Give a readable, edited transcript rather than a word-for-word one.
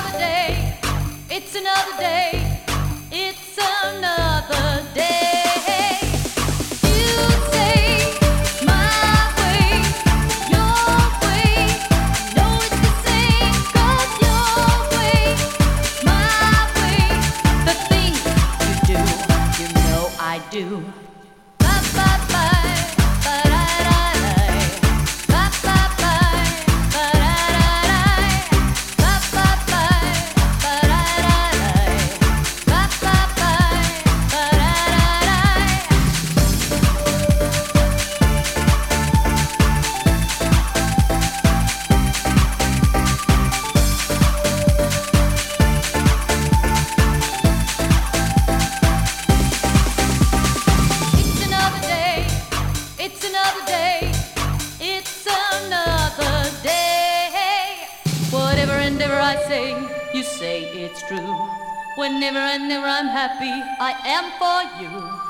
another day. It's another day. It's another day. You say my way, your way. No, it's the same 'cause your way, my way. The things you do, you know I do. Bye bye bye. You say it's true. Whenever and never I'm happy, I am for you.